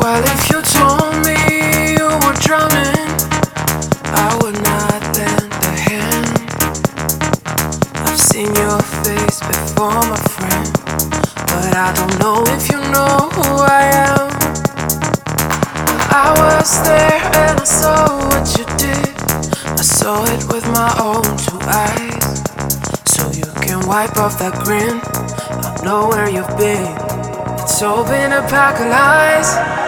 Well, if you told me you were drowning, I would not lend a hand. I've seen your face before, my friend, but I don't know if you know who I am. I was there and I saw what you did. I saw it with my own two eyes. So you can wipe off that grin. I know where you've been. It's all been a pack of lies.